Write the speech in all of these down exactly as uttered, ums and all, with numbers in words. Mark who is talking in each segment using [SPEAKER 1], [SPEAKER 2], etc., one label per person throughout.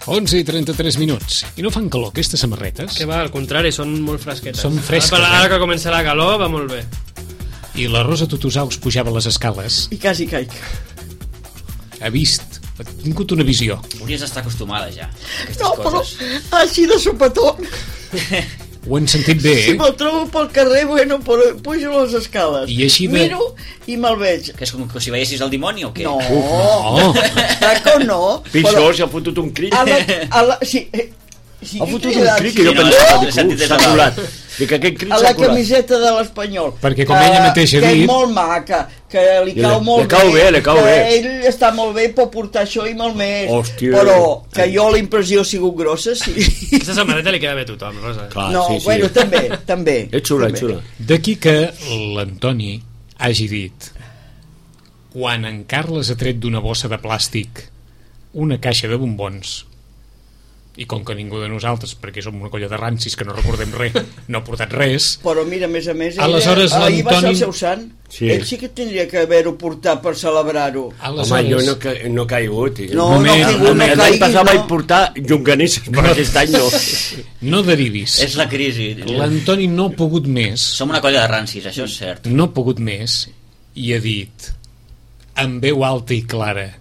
[SPEAKER 1] onze i trenta-tres minuts. I no fan calor, aquestes samarretes?
[SPEAKER 2] Que va, al contrari, són molt fresquetes.
[SPEAKER 1] Són fresques,
[SPEAKER 2] Ara,
[SPEAKER 1] eh?
[SPEAKER 2] ara que comença la calor, va molt bé.
[SPEAKER 1] I la Rosa Tutusaus pujava les escales.
[SPEAKER 3] I quasi caic.
[SPEAKER 1] Ha vist, ha tingut una visió.
[SPEAKER 4] Hauries d'estar acostumada ja a aquestes
[SPEAKER 3] No, però
[SPEAKER 4] coses.
[SPEAKER 3] així de sopetón.
[SPEAKER 1] Ho han sentit bé,
[SPEAKER 3] Si
[SPEAKER 1] eh?
[SPEAKER 3] me'l trobo pel carrer, bueno, però pujo les escales.
[SPEAKER 1] I així de-
[SPEAKER 3] Miro i me'l veig.
[SPEAKER 4] Que és com si veiessis el dimoni o què?
[SPEAKER 3] No,
[SPEAKER 1] No,
[SPEAKER 3] taco no.
[SPEAKER 5] Pitjor, si ha fotut un crit.
[SPEAKER 3] A la, a la, sí, eh, sí,
[SPEAKER 5] Ha fotut un
[SPEAKER 3] cridat,
[SPEAKER 5] crit
[SPEAKER 3] sí.
[SPEAKER 5] que jo
[SPEAKER 4] Sí, no,
[SPEAKER 5] pensava,
[SPEAKER 4] l'he
[SPEAKER 5] dic,
[SPEAKER 4] sentit
[SPEAKER 5] uh,
[SPEAKER 4] des
[SPEAKER 5] s'ha
[SPEAKER 4] de dalt.
[SPEAKER 5] colat. Dic, aquest crit
[SPEAKER 3] A
[SPEAKER 5] s'ha
[SPEAKER 3] la
[SPEAKER 5] colat.
[SPEAKER 3] camiseta de l'Espanyol.
[SPEAKER 1] Perquè com
[SPEAKER 3] que-
[SPEAKER 1] ella mateixa ha
[SPEAKER 3] que
[SPEAKER 1] dit-
[SPEAKER 3] és molt maca, que li
[SPEAKER 5] I
[SPEAKER 3] cau
[SPEAKER 5] li-
[SPEAKER 3] molt
[SPEAKER 5] li cau bé, li cau
[SPEAKER 3] que
[SPEAKER 5] bé.
[SPEAKER 3] ell està molt bé, pot portar això i molt més.
[SPEAKER 5] Hòstia.
[SPEAKER 3] Però que jo la impressió ha sigut grossa, sí.
[SPEAKER 2] Aquesta samarreta li queda bé a tothom, Rosa.
[SPEAKER 5] Clar,
[SPEAKER 3] No,
[SPEAKER 5] sí, sí.
[SPEAKER 3] bueno, també, també.
[SPEAKER 5] És xula, és
[SPEAKER 3] també.
[SPEAKER 5] xula.
[SPEAKER 1] d'aquí que l'Antoni hagi dit: quan en Carles ha tret d'una bossa de plàstic una caixa de bombons, i com que ningú de nosaltres, perquè som una colla de rancis que no recordem res, no ha portat res,
[SPEAKER 3] Però mira, a més a més, ella,
[SPEAKER 1] Aleshores,
[SPEAKER 3] ahir va ser
[SPEAKER 1] l'Antoni-
[SPEAKER 3] el seu sant.
[SPEAKER 5] Sí.
[SPEAKER 3] Ell sí que tindria que haver-ho portat per celebrar-ho.
[SPEAKER 5] Home, jo no, ca- no he caigut. tio.
[SPEAKER 3] No,
[SPEAKER 1] moment,
[SPEAKER 3] no, caigut, no
[SPEAKER 1] moment.
[SPEAKER 5] L'any
[SPEAKER 3] caiguis,
[SPEAKER 5] passat
[SPEAKER 3] no.
[SPEAKER 5] vaig portar llonganisses, però aquest any no.
[SPEAKER 1] no derivis.
[SPEAKER 4] És la crisi.
[SPEAKER 1] L'Antoni no ha pogut més,
[SPEAKER 4] Som una colla de rancis, això és cert.
[SPEAKER 1] no ha pogut més, i ha dit amb veu alta i clara: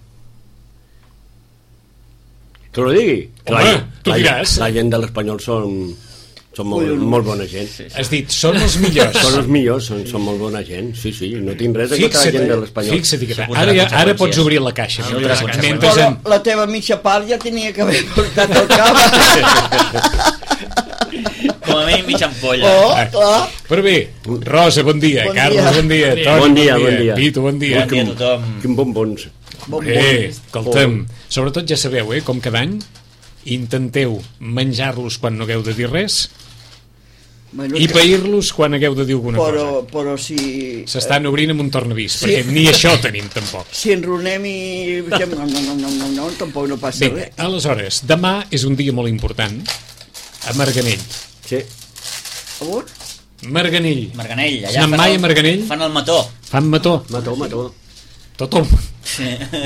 [SPEAKER 5] Que ho digui. Que
[SPEAKER 1] Home,
[SPEAKER 5] la,
[SPEAKER 1] tu
[SPEAKER 5] la,
[SPEAKER 1] diràs.
[SPEAKER 5] La gent de l'Espanyol són, són molt,
[SPEAKER 3] Collonuts.
[SPEAKER 5] molt bona gent.
[SPEAKER 1] has dit, són els millors.
[SPEAKER 5] Són els millors, són, són molt bona gent. Sí, sí, no tinc res de contra la
[SPEAKER 1] Fixa't,
[SPEAKER 5] gent de l'Espanyol.
[SPEAKER 1] fixa't que
[SPEAKER 4] Suportarà
[SPEAKER 1] ara, ja- ara
[SPEAKER 4] conseqüències.
[SPEAKER 1] pots obrir la caixa
[SPEAKER 4] Ah,
[SPEAKER 1] mentre,
[SPEAKER 4] suportarà
[SPEAKER 1] mentre
[SPEAKER 3] Però
[SPEAKER 1] en...
[SPEAKER 3] la teva mitja part ja tenia que haver portat el cap.
[SPEAKER 4] Com a mínim mitja ampolla.
[SPEAKER 3] Oh,
[SPEAKER 1] Ah.
[SPEAKER 3] clar.
[SPEAKER 1] Però bé, Rosa, bon dia,
[SPEAKER 3] Bon
[SPEAKER 1] Carles,
[SPEAKER 3] dia.
[SPEAKER 1] bon dia,
[SPEAKER 2] Bon dia.
[SPEAKER 1] Toni,
[SPEAKER 5] Bon dia, bon dia.
[SPEAKER 1] Pitu, bon dia.
[SPEAKER 4] Bon dia a tothom.
[SPEAKER 5] Quin bombons.
[SPEAKER 3] Bon,
[SPEAKER 1] Eh, escolta'm, sobretot ja sabeu, eh, com cada any, intenteu menjar-los quan no hagueu de dir res
[SPEAKER 3] Bueno,
[SPEAKER 1] i pair-los quan hagueu de dir alguna
[SPEAKER 3] però,
[SPEAKER 1] cosa.
[SPEAKER 3] però si...
[SPEAKER 1] S'estan obrint amb un tornavís,
[SPEAKER 3] Sí.
[SPEAKER 1] perquè ni això tenim tampoc.
[SPEAKER 3] Si enronem i... No, no, no, no, no, no, tampoc no passa
[SPEAKER 1] Vinga,
[SPEAKER 3] res.
[SPEAKER 1] aleshores, demà és un dia molt important a Marganell.
[SPEAKER 5] Sí.
[SPEAKER 3] On?
[SPEAKER 1] Marganell.
[SPEAKER 4] Marganell,
[SPEAKER 1] Has
[SPEAKER 4] allà
[SPEAKER 1] anat
[SPEAKER 4] fan
[SPEAKER 1] mai
[SPEAKER 4] el-
[SPEAKER 1] a Marganell?
[SPEAKER 4] Fan el mató.
[SPEAKER 1] Fan mató.
[SPEAKER 5] Mató, mató.
[SPEAKER 1] Tot el...
[SPEAKER 4] Sí,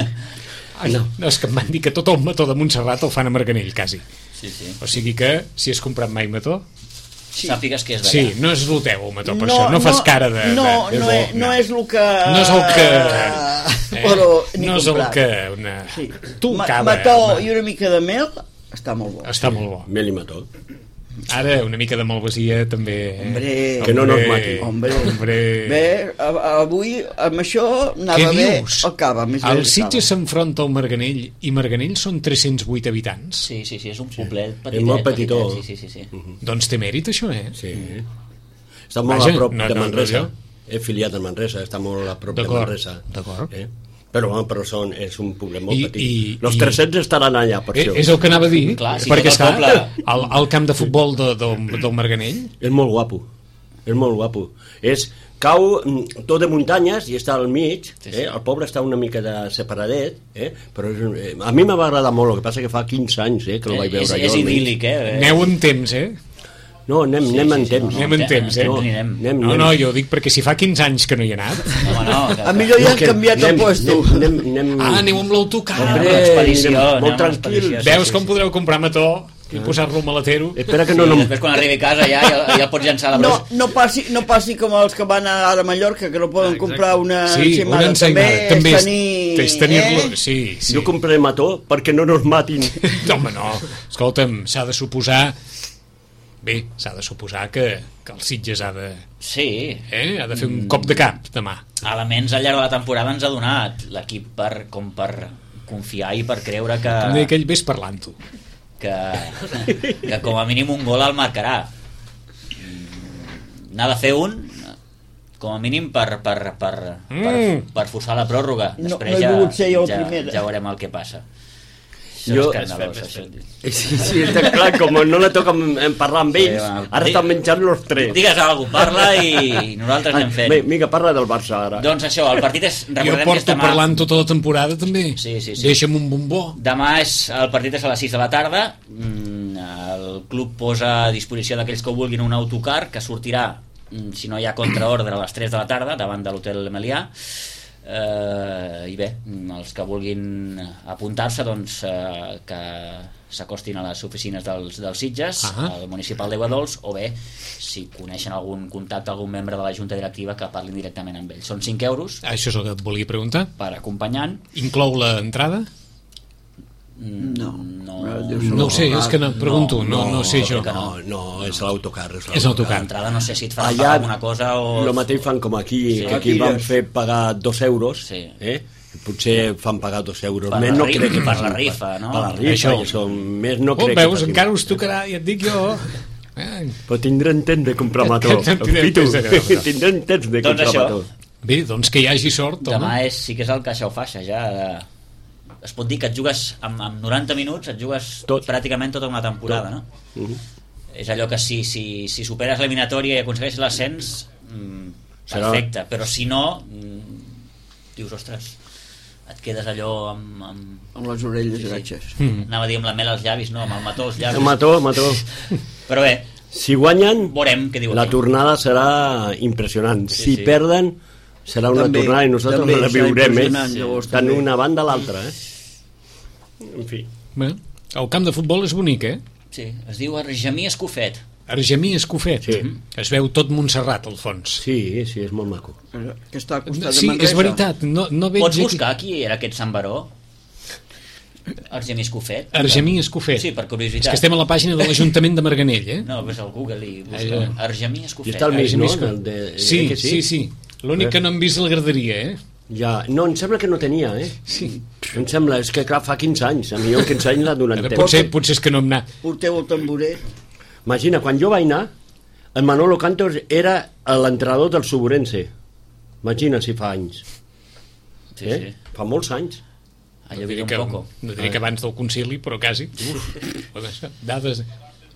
[SPEAKER 1] Ai, no. no, és que em van dir que tot el mató de Montserrat el fan a Marganell, quasi.
[SPEAKER 4] sí, sí.
[SPEAKER 1] O sigui que, si has comprat mai mató...
[SPEAKER 3] Sí.
[SPEAKER 4] Sàpigues que és d'allà.
[SPEAKER 1] Sí, no és l'hoteu, el mató, per això. No fas cara de...
[SPEAKER 3] No,
[SPEAKER 1] de,
[SPEAKER 3] no, és, no és el que...
[SPEAKER 1] No és el que...
[SPEAKER 3] Eh, però ni
[SPEAKER 1] no és el
[SPEAKER 3] comprat.
[SPEAKER 1] que... Una...
[SPEAKER 3] Sí.
[SPEAKER 1] Tu,
[SPEAKER 3] Ma-
[SPEAKER 1] cabra.
[SPEAKER 3] Mató
[SPEAKER 1] home.
[SPEAKER 3] i una mica de mel està molt bo.
[SPEAKER 1] Està molt bo.
[SPEAKER 5] Mel i mató.
[SPEAKER 1] Ara, una mica de malvasia, també... eh?
[SPEAKER 3] Hombre.
[SPEAKER 5] Que no nos matin.
[SPEAKER 3] Hombre.
[SPEAKER 1] Hombre.
[SPEAKER 3] Bé, a- avui amb això anava
[SPEAKER 1] Què
[SPEAKER 3] bé
[SPEAKER 1] dius?
[SPEAKER 3] el cava. Més bé
[SPEAKER 1] El
[SPEAKER 3] que
[SPEAKER 1] Sitges
[SPEAKER 3] cava.
[SPEAKER 1] s'enfronta al Marganell i Marganell són tres-cents vuit habitants.
[SPEAKER 4] Sí, sí, sí, és un poblet petitet.
[SPEAKER 5] És molt petitó.
[SPEAKER 4] petitet, Sí, sí, sí. sí.
[SPEAKER 1] Doncs té mèrit, això, eh?
[SPEAKER 5] Sí. Està molt
[SPEAKER 1] Vaja,
[SPEAKER 5] a prop
[SPEAKER 1] no,
[SPEAKER 5] de
[SPEAKER 1] no, no,
[SPEAKER 5] Manresa.
[SPEAKER 1] jo.
[SPEAKER 5] He filiat a Manresa, està molt a prop de
[SPEAKER 1] D'acord,
[SPEAKER 5] Manresa.
[SPEAKER 1] d'acord.
[SPEAKER 5] Eh? Però, home, però són, és un poblet molt
[SPEAKER 1] I-
[SPEAKER 5] petit.
[SPEAKER 1] i-
[SPEAKER 5] Los
[SPEAKER 1] i-
[SPEAKER 5] tres-cents estaran allà, per
[SPEAKER 1] Eh,
[SPEAKER 5] això.
[SPEAKER 1] és el que anava a dir,
[SPEAKER 4] Clar, sí,
[SPEAKER 1] perquè
[SPEAKER 4] tot el
[SPEAKER 1] està
[SPEAKER 4] poble.
[SPEAKER 1] al, al camp de futbol de, de, del Marganell.
[SPEAKER 5] És molt guapo. És molt guapo. És, cau mm, tot de muntanyes i està al mig,
[SPEAKER 4] Sí, sí.
[SPEAKER 5] eh? El poble està una mica de separadet, eh? Però és, eh, a mi me va agradar molt, el que passa que fa quinze anys eh, que el vaig veure
[SPEAKER 4] és,
[SPEAKER 5] jo.
[SPEAKER 4] és
[SPEAKER 5] al mig.
[SPEAKER 4] idíl·lic, eh?
[SPEAKER 1] Aneu amb temps, eh?
[SPEAKER 5] No, anem,
[SPEAKER 4] Sí,
[SPEAKER 5] anem
[SPEAKER 4] sí,
[SPEAKER 5] en
[SPEAKER 4] sí,
[SPEAKER 5] temps.
[SPEAKER 4] no,
[SPEAKER 1] Anem en temps, eh?
[SPEAKER 4] No,
[SPEAKER 5] No,
[SPEAKER 4] anirem.
[SPEAKER 5] anem,
[SPEAKER 1] No,
[SPEAKER 5] anem.
[SPEAKER 1] no, jo dic perquè si fa quinze anys que no hi he anat...
[SPEAKER 4] Home, no. Que,
[SPEAKER 3] A millor ja han
[SPEAKER 5] Que
[SPEAKER 3] canviat el
[SPEAKER 5] anem,
[SPEAKER 3] puesto.
[SPEAKER 5] Anem, anem, anem,
[SPEAKER 1] Ah, aneu amb l'autocar.
[SPEAKER 4] Anem
[SPEAKER 5] Hombre,
[SPEAKER 4] amb l'expedició,
[SPEAKER 5] anem
[SPEAKER 4] anem
[SPEAKER 5] molt
[SPEAKER 4] amb
[SPEAKER 5] tranquils.
[SPEAKER 4] l'expedició, sí,
[SPEAKER 1] Veus
[SPEAKER 4] sí,
[SPEAKER 1] com
[SPEAKER 4] sí.
[SPEAKER 1] podreu comprar mató i posar-lo al maletero?
[SPEAKER 5] Espera que
[SPEAKER 4] Sí,
[SPEAKER 5] no... no
[SPEAKER 4] després quan arribi a casa ja, ja, ja el pots llançar a la
[SPEAKER 3] No,
[SPEAKER 4] brossa.
[SPEAKER 3] no, passi, no passi com els que van a, ara a Mallorca, que no poden
[SPEAKER 2] Ah,
[SPEAKER 3] comprar una
[SPEAKER 1] Sí, una
[SPEAKER 3] ensaïmada.
[SPEAKER 1] ensaïmada. També
[SPEAKER 3] és
[SPEAKER 1] és
[SPEAKER 3] tenir...
[SPEAKER 1] és tenir-lo...
[SPEAKER 3] eh?
[SPEAKER 1] Sí, sí.
[SPEAKER 5] Jo compraré mató perquè no nos matin.
[SPEAKER 1] No, home, no. Escolta'm, s'ha de suposar... Bé, s'ha de suposar que, que el Sitges ha de...
[SPEAKER 4] Sí,
[SPEAKER 1] Eh? Ha de fer un cop de cap demà.
[SPEAKER 4] elements al llarg de la temporada ens ha donat l'equip per, com per confiar i per creure que,
[SPEAKER 1] Com deia aquell, vés parlant-ho.
[SPEAKER 4] que, que com a mínim un gol el marcarà. Mm, n'ha de fer un com a mínim per, per, per, per,
[SPEAKER 1] Mm.
[SPEAKER 4] per forçar la pròrroga.
[SPEAKER 3] No-
[SPEAKER 4] Després
[SPEAKER 3] no he
[SPEAKER 4] ja,
[SPEAKER 3] volgut ser jo el
[SPEAKER 4] ja,
[SPEAKER 3] primer.
[SPEAKER 4] ja veurem el que passa. Això
[SPEAKER 5] Jo-
[SPEAKER 4] és escandalós, això.
[SPEAKER 5] Sí, sí, està clar, com no la toca en- en parlar amb ells,
[SPEAKER 4] Sí, va.
[SPEAKER 5] ara estan menjant los tres.
[SPEAKER 4] Digues alguna cosa, parla i nosaltres anem fent.
[SPEAKER 5] Bé, Vinga, parla del Barça ara.
[SPEAKER 4] Doncs això, el partit és...
[SPEAKER 1] Jo
[SPEAKER 4] Recordem que és
[SPEAKER 1] porto
[SPEAKER 4] demà,
[SPEAKER 1] parlant tota la temporada, també.
[SPEAKER 4] Sí, sí, sí.
[SPEAKER 1] Deixa'm un bombó.
[SPEAKER 4] demà és, el partit és a les sis de la tarda. Mm, El club posa a disposició d'aquells que ho vulguin un autocar que sortirà, mm, si no hi ha contraordre, a les tres de la tarda davant de l'hotel Melià. Eh, i bé, els que vulguin apuntar-se doncs eh, que s'acostin a les oficines dels, dels Sitges,
[SPEAKER 1] Ah.
[SPEAKER 4] al municipal d'Aiguadols, o bé, si coneixen algun contacte, algun membre de la junta directiva, que parlin directament amb ells. Són cinc euros
[SPEAKER 1] Això és el que et volia preguntar.
[SPEAKER 4] per acompanyant.
[SPEAKER 1] Inclou l'entrada?
[SPEAKER 3] No.
[SPEAKER 4] No,
[SPEAKER 1] No ho sé, és que no, pregunto, no, no, sé jo.
[SPEAKER 4] crec que
[SPEAKER 5] No, no, és l'autocar.
[SPEAKER 1] És l'autocar.
[SPEAKER 4] L'entrada no sé si et faran
[SPEAKER 5] Allà
[SPEAKER 4] pagar alguna cosa o...
[SPEAKER 5] el mateix fan com aquí,
[SPEAKER 4] Sí.
[SPEAKER 5] que aquí van fer pagar dos euros,
[SPEAKER 4] Sí.
[SPEAKER 5] eh? potser fan pagar dos euros.
[SPEAKER 4] Per
[SPEAKER 5] Més
[SPEAKER 4] la
[SPEAKER 5] no
[SPEAKER 4] rifa,
[SPEAKER 5] crec que
[SPEAKER 4] per
[SPEAKER 5] facin.
[SPEAKER 4] la rifa, no?
[SPEAKER 5] Per la rifa,
[SPEAKER 1] Això.
[SPEAKER 5] i això. Més no
[SPEAKER 1] Oh,
[SPEAKER 5] crec que
[SPEAKER 1] veus,
[SPEAKER 5] facin.
[SPEAKER 1] encara us tocarà, ja et dic jo. Eh,
[SPEAKER 5] Però tindrem temps de comprar mató.
[SPEAKER 1] Tindrem
[SPEAKER 5] Pitu,
[SPEAKER 1] temps de comprar.
[SPEAKER 5] tindrem temps de
[SPEAKER 4] Doncs
[SPEAKER 5] comprar
[SPEAKER 4] això.
[SPEAKER 5] mató.
[SPEAKER 1] Bé, doncs que hi hagi sort,
[SPEAKER 4] Demà
[SPEAKER 1] home.
[SPEAKER 4] és, sí que és el caixa o faixa, ja. De... Es pot dir que et jugues amb, amb noranta minuts, et jugues
[SPEAKER 5] Tot.
[SPEAKER 4] pràcticament tota una temporada, no?
[SPEAKER 5] Uh -huh.
[SPEAKER 4] És allò que si, si, si superes l'eliminatòria i aconsegueixes l'ascens, mm,
[SPEAKER 5] Serà-
[SPEAKER 4] perfecte, però si no, mm, dius, ostres, et quedes allò amb... amb...
[SPEAKER 3] Amb les orelles gratxes.
[SPEAKER 1] Mm.
[SPEAKER 4] Anava a dir amb la mel als llavis, no, amb el mató als llavis.
[SPEAKER 5] Mató, mató.
[SPEAKER 4] Però bé,
[SPEAKER 5] Si guanyen,
[SPEAKER 4] veurem què diu
[SPEAKER 5] la
[SPEAKER 4] aquí.
[SPEAKER 5] tornada serà impressionant.
[SPEAKER 4] Sí,
[SPEAKER 5] Si
[SPEAKER 4] sí.
[SPEAKER 5] perden, serà una
[SPEAKER 3] També,
[SPEAKER 5] tornada i nosaltres
[SPEAKER 3] també
[SPEAKER 5] la
[SPEAKER 3] serà
[SPEAKER 5] viurem, eh?
[SPEAKER 3] impressionant, llavors,
[SPEAKER 5] Tant
[SPEAKER 3] també.
[SPEAKER 5] una banda a l'altra, eh? En fi.
[SPEAKER 1] Bé, el camp de futbol és bonic, eh?
[SPEAKER 4] Sí, es diu Argemí Escofet.
[SPEAKER 1] Argemí Escofet.
[SPEAKER 5] Sí.
[SPEAKER 1] Es veu tot Montserrat, al fons.
[SPEAKER 5] Sí, sí, és molt maco.
[SPEAKER 3] Que està al costat
[SPEAKER 1] Sí,
[SPEAKER 3] de Manresa.
[SPEAKER 1] és veritat. No, no veig
[SPEAKER 4] Pots
[SPEAKER 1] aquí-
[SPEAKER 4] buscar qui era aquest Sant Baró? Argemí Escofet?
[SPEAKER 1] Argemí Escofet.
[SPEAKER 4] Sí, per
[SPEAKER 1] És
[SPEAKER 4] curiositat.
[SPEAKER 1] que estem a la pàgina de l'Ajuntament de Marganell, eh?
[SPEAKER 4] No, ves al Google i busca
[SPEAKER 1] Allà.
[SPEAKER 4] Argemí
[SPEAKER 5] I
[SPEAKER 4] Escofet.
[SPEAKER 5] està al mig,
[SPEAKER 1] Argemí
[SPEAKER 5] no?
[SPEAKER 1] Escofet.
[SPEAKER 5] Del de-
[SPEAKER 1] Sí,
[SPEAKER 5] eh, que
[SPEAKER 1] sí, sí. L'únic que no hem vist la graderia, eh?
[SPEAKER 5] Ja, no, em sembla que no tenia, eh?
[SPEAKER 1] Sí.
[SPEAKER 5] Em sembla, és que clar, fa quinze anys, a millor quinze anys l'ha donat
[SPEAKER 1] Ara,
[SPEAKER 5] temps.
[SPEAKER 1] potser, potser és que no hem anat.
[SPEAKER 3] Porteu el tamboret.
[SPEAKER 5] Imagina, quan jo vaig anar, el Manolo Cantos era l'entrenador del Suburense. Imagina si fa anys.
[SPEAKER 4] Sí,
[SPEAKER 5] eh?
[SPEAKER 4] sí.
[SPEAKER 5] Fa molts anys.
[SPEAKER 4] Allò
[SPEAKER 1] No
[SPEAKER 4] vi
[SPEAKER 1] diré,
[SPEAKER 4] un
[SPEAKER 1] que,
[SPEAKER 4] poco.
[SPEAKER 1] no diré que abans del concili, però quasi. Uf. Dades...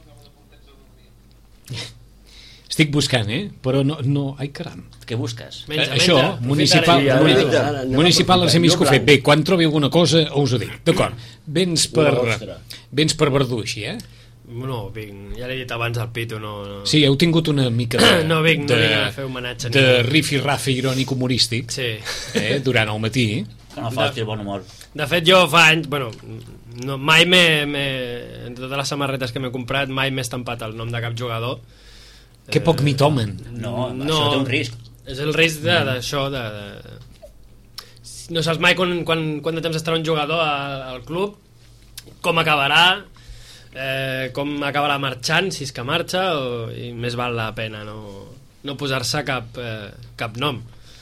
[SPEAKER 1] Estic buscant, eh? Però no... no... Ai, caram.
[SPEAKER 4] Què busques?
[SPEAKER 2] Menja,
[SPEAKER 1] Eh, Això,
[SPEAKER 2] menja.
[SPEAKER 1] municipal,
[SPEAKER 5] Sí, ara-
[SPEAKER 1] muni-
[SPEAKER 5] ara- ara anem a
[SPEAKER 1] municipal
[SPEAKER 5] aprofitar.
[SPEAKER 1] Argemí
[SPEAKER 5] Jo
[SPEAKER 1] Escofet.
[SPEAKER 5] blanc.
[SPEAKER 1] Bé, quan trobi alguna cosa us ho dic. D'acord. Vens per...
[SPEAKER 5] Una ostra.
[SPEAKER 1] Vens per Verdú, així, eh?
[SPEAKER 2] No, vinc, ja l'he dit abans al Pitu, no... no.
[SPEAKER 1] Sí, heu tingut una mica de...
[SPEAKER 2] No vinc, no
[SPEAKER 1] de,
[SPEAKER 2] vinc a fer homenatge a
[SPEAKER 1] de
[SPEAKER 2] ningú.
[SPEAKER 1] rifi-rafi irònic humorístic,
[SPEAKER 2] Sí.
[SPEAKER 1] eh? Durant el matí.
[SPEAKER 4] Que no falti el bon humor.
[SPEAKER 2] De fet, jo fa anys... Bueno, no, mai m'he... m'he- En totes les samarretes que m'he comprat, mai m'he estampat el nom de cap jugador.
[SPEAKER 1] Que poc mitomen.
[SPEAKER 4] No, això té un risc.
[SPEAKER 2] És el risc de- d'això, de, de... No saps mai quan, quan, quant de temps estarà un jugador al, al club, com acabarà, eh, com acabarà marxant, si és que marxa, o, i més val la pena no, no posar-se cap, eh, cap nom.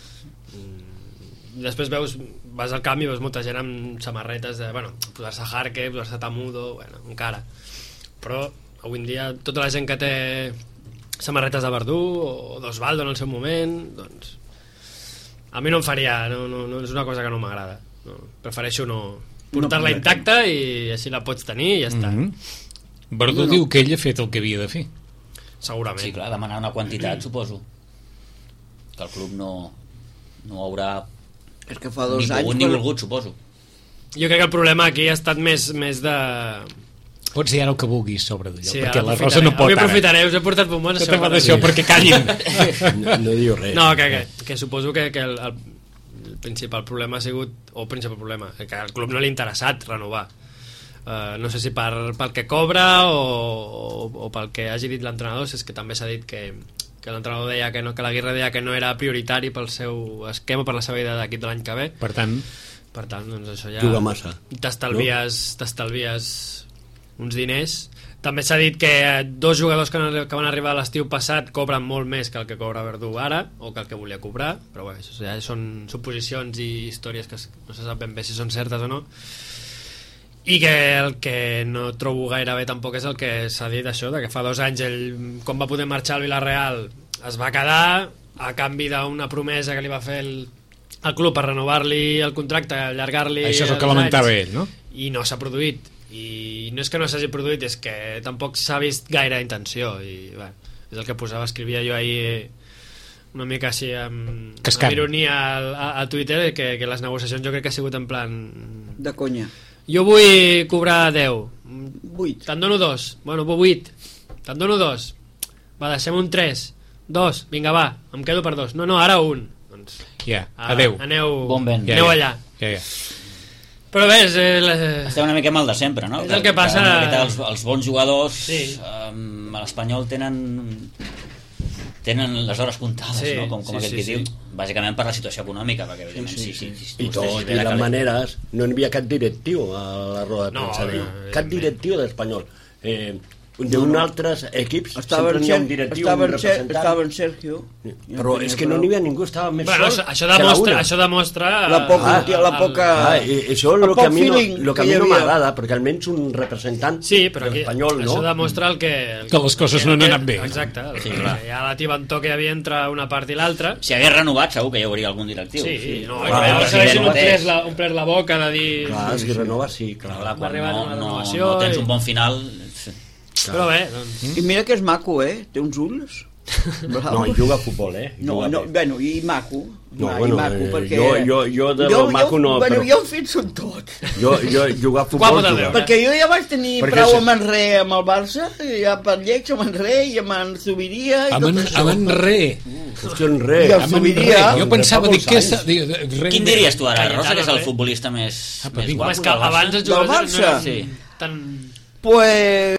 [SPEAKER 2] Mm, Després veus, vas al camp i veus molta gent amb samarretes de, bueno, posar-se Jarque, posar-se Tamudo, bueno, encara. Però avui en dia tota la gent que té samarretes de Verdú o d'Osvaldo en el seu moment, doncs a mi no em faria, no, no, no és una cosa que no m'agrada. No, prefereixo no portar-la
[SPEAKER 3] No,
[SPEAKER 2] intacta i així la pots tenir i ja està.
[SPEAKER 1] Mm -hmm. Verdú
[SPEAKER 3] No, no.
[SPEAKER 1] diu que ell ha fet el que havia de fer.
[SPEAKER 2] Segurament.
[SPEAKER 4] Sí, clar, demanar una quantitat, suposo. Que el club no, no haurà
[SPEAKER 3] És que fa dos
[SPEAKER 4] ni
[SPEAKER 3] anys...
[SPEAKER 4] pogut ni
[SPEAKER 3] quan-
[SPEAKER 4] volgut, suposo.
[SPEAKER 2] Jo crec que el problema aquí ha estat més, més de...
[SPEAKER 1] Pots dir ara el que vulguis sobre d'allò,
[SPEAKER 2] Sí,
[SPEAKER 1] perquè
[SPEAKER 2] ara
[SPEAKER 1] la Rosa no pot
[SPEAKER 2] Avui
[SPEAKER 1] ara.
[SPEAKER 2] aprofitaré, us he portat bombons.
[SPEAKER 1] No te fa d'això, perquè callin.
[SPEAKER 5] No, no diu res.
[SPEAKER 2] No, que, que, que suposo que, que el, el, el principal problema ha sigut, o principal problema, que al club no li ha interessat renovar. Uh, no sé si per, pel que cobra o, o, o pel que hagi dit l'entrenador, si és que també s'ha dit que, que l'entrenador deia que no, que la Guerra deia que no era prioritari pel seu esquema, per la seva idea d'equip de l'any que ve.
[SPEAKER 1] Per tant,
[SPEAKER 2] Per tant, doncs això ja...
[SPEAKER 5] Juga massa.
[SPEAKER 2] T'estalvies, t'estalvies uns diners. També s'ha dit que dos jugadors que, han, que van arribar a l'estiu passat cobren molt més que el que cobra Verdú ara, o que el que volia cobrar, però bé, això ja són suposicions i històries que no se sap ben bé si són certes o no. I que el que no trobo gaire bé tampoc és el que s'ha dit això, de que fa dos anys ell, quan va poder marxar al Villarreal, es va quedar a canvi d'una promesa que li va fer el, el club per renovar-li el contracte, allargar-li
[SPEAKER 1] això és el que
[SPEAKER 2] els
[SPEAKER 1] lamentava
[SPEAKER 2] anys,
[SPEAKER 1] ell, no?
[SPEAKER 2] i no s'ha produït, i no és que no s'hagi produït, és que tampoc s'ha vist gaire intenció, i bé, és el que posava, escrivia jo ahir una mica així amb,
[SPEAKER 1] Cascant.
[SPEAKER 2] amb ironia al- a, a Twitter, que, que les negociacions jo crec que ha sigut en plan
[SPEAKER 3] De conya.
[SPEAKER 2] jo vull cobrar deu,
[SPEAKER 3] Vuit.
[SPEAKER 2] te'n dono dos, bueno, vull vuit, te'n dono dos, va, deixem un tres, dos, vinga va, em quedo per dos, no, no, ara un, doncs
[SPEAKER 1] Ja,
[SPEAKER 2] ah,
[SPEAKER 1] adeu.
[SPEAKER 2] aneu,
[SPEAKER 4] Bon vent.
[SPEAKER 1] Ja,
[SPEAKER 2] aneu
[SPEAKER 1] ja.
[SPEAKER 2] allà.
[SPEAKER 1] Ja, ja.
[SPEAKER 2] Però bé, és el...
[SPEAKER 4] Estem una mica mal de sempre, no?
[SPEAKER 2] És el que passa...
[SPEAKER 4] Que, els, els bons jugadors
[SPEAKER 2] Sí.
[SPEAKER 4] um, a l'Espanyol tenen tenen les hores comptades,
[SPEAKER 2] Sí,
[SPEAKER 4] no? Com, com
[SPEAKER 2] sí,
[SPEAKER 4] aquest
[SPEAKER 2] sí,
[SPEAKER 4] que
[SPEAKER 2] sí.
[SPEAKER 4] diu, bàsicament per la situació econòmica, perquè evidentment sí, sí, sí,
[SPEAKER 5] I tot, i les maneres, no hi havia cap directiu a la roda de
[SPEAKER 2] No,
[SPEAKER 5] premsa d'ell.
[SPEAKER 2] no,
[SPEAKER 5] Cap directiu d'Espanyol. Eh, d'un altres equips
[SPEAKER 3] Estava
[SPEAKER 5] sempre
[SPEAKER 3] en,
[SPEAKER 5] n'hi ha un
[SPEAKER 3] Ser,
[SPEAKER 5] directiu,
[SPEAKER 3] estava
[SPEAKER 5] un
[SPEAKER 3] en, Ser,
[SPEAKER 5] representant.
[SPEAKER 3] estava en Sergio.
[SPEAKER 5] Però és que no n'hi havia ningú, estava més
[SPEAKER 2] Bueno,
[SPEAKER 5] sol
[SPEAKER 2] això, això,
[SPEAKER 5] que la
[SPEAKER 2] demostra,
[SPEAKER 5] una.
[SPEAKER 2] això demostra...
[SPEAKER 3] La poca...
[SPEAKER 2] eh,
[SPEAKER 3] la
[SPEAKER 2] el-
[SPEAKER 3] poca...
[SPEAKER 5] Ah, i això és
[SPEAKER 3] el
[SPEAKER 5] el que
[SPEAKER 3] poc
[SPEAKER 5] a mi no,
[SPEAKER 3] feeling
[SPEAKER 5] lo que a
[SPEAKER 3] que
[SPEAKER 5] mi
[SPEAKER 3] hi
[SPEAKER 5] no
[SPEAKER 3] havia.
[SPEAKER 5] m'agrada, perquè almenys un representant
[SPEAKER 2] Sí, però
[SPEAKER 5] de
[SPEAKER 2] aquí,
[SPEAKER 5] l'Espanyol, no?
[SPEAKER 2] això demostra el que... El,
[SPEAKER 1] Que les coses no han
[SPEAKER 2] el
[SPEAKER 1] anat bé.
[SPEAKER 2] Exacte. El,
[SPEAKER 4] Sí,
[SPEAKER 2] sí,
[SPEAKER 4] clar.
[SPEAKER 2] ja la tibantor que hi havia entre una part i l'altra.
[SPEAKER 4] Si hagués renovat, segur que hi hauria algun directiu.
[SPEAKER 2] Sí, sí, no,
[SPEAKER 5] Clar,
[SPEAKER 2] i llavors
[SPEAKER 5] sí,
[SPEAKER 2] s'haguessin
[SPEAKER 5] no
[SPEAKER 2] omplert la, omplert la boca de dir...
[SPEAKER 5] Clar, si renova, sí, clar.
[SPEAKER 4] Clar,
[SPEAKER 2] Va
[SPEAKER 4] quan
[SPEAKER 2] arribar
[SPEAKER 4] no,
[SPEAKER 2] una
[SPEAKER 4] no,
[SPEAKER 2] renovació
[SPEAKER 4] no tens
[SPEAKER 2] i-
[SPEAKER 4] un bon final...
[SPEAKER 2] Però bé, doncs...
[SPEAKER 3] I mira que és maco, eh? Té uns ulls.
[SPEAKER 5] No, i juga a futbol, eh?
[SPEAKER 3] No,
[SPEAKER 5] Juga
[SPEAKER 3] no,
[SPEAKER 5] bé.
[SPEAKER 3] bueno, i maco.
[SPEAKER 5] No,
[SPEAKER 3] I
[SPEAKER 5] bueno,
[SPEAKER 3] maco
[SPEAKER 5] eh,
[SPEAKER 3] perquè...
[SPEAKER 5] jo- jo- jo de lo maco no,
[SPEAKER 3] Bueno,
[SPEAKER 5] però-
[SPEAKER 3] jo en fet són tot.
[SPEAKER 5] Jo, jo jugar a futbol...
[SPEAKER 2] Guapo de
[SPEAKER 5] jugar.
[SPEAKER 2] veure.
[SPEAKER 3] Perquè jo ja vaig tenir
[SPEAKER 5] Perquè
[SPEAKER 3] prou
[SPEAKER 5] si-
[SPEAKER 3] amb en Re amb el Barça, i ja per lleig amb en Re i amb en Zubiria i
[SPEAKER 1] Amb
[SPEAKER 3] tot
[SPEAKER 1] en,
[SPEAKER 3] això.
[SPEAKER 1] amb en re.
[SPEAKER 5] Hòstia, en res.
[SPEAKER 3] I el
[SPEAKER 1] Amb en
[SPEAKER 3] Zubiria...
[SPEAKER 1] re. Jo pensava,
[SPEAKER 5] Fa
[SPEAKER 1] dic,
[SPEAKER 5] molts
[SPEAKER 1] què
[SPEAKER 5] anys.
[SPEAKER 1] està... Dic, re,
[SPEAKER 4] Quin diries tu ara,
[SPEAKER 2] Cayetano,
[SPEAKER 4] Rosa, que és el
[SPEAKER 2] eh?
[SPEAKER 4] futbolista més,
[SPEAKER 1] Apa,
[SPEAKER 4] més
[SPEAKER 1] vinga.
[SPEAKER 2] Home,
[SPEAKER 4] guapo
[SPEAKER 2] és que
[SPEAKER 4] del Barça?
[SPEAKER 2] abans els
[SPEAKER 3] Del
[SPEAKER 2] jugadors no
[SPEAKER 3] Barça?
[SPEAKER 2] eren
[SPEAKER 4] Sí.
[SPEAKER 2] tan...
[SPEAKER 3] Pues...